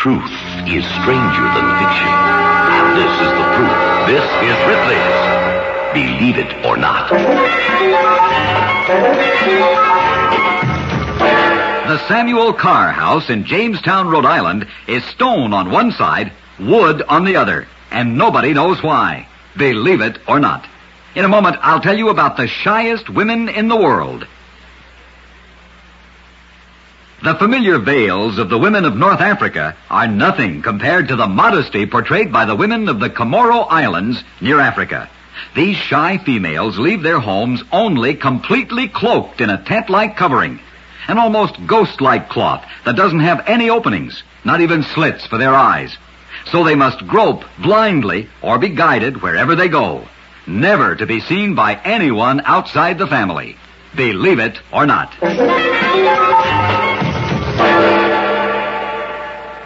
Truth is stranger than fiction. And this is the proof. This is Ripley's Believe It or Not. The Samuel Carr House in Jamestown, Rhode Island is stone on one side, wood on the other, and nobody knows why. Believe it or not. In a moment, I'll tell you about the shyest women in the world. The familiar veils of the women of North Africa are nothing compared to the modesty portrayed by the women of the Comoro Islands near Africa. These shy females leave their homes only completely cloaked in a tent-like covering, an almost ghost-like cloth that doesn't have any openings, not even slits for their eyes. So they must grope blindly or be guided wherever they go, never to be seen by anyone outside the family. Believe it or not.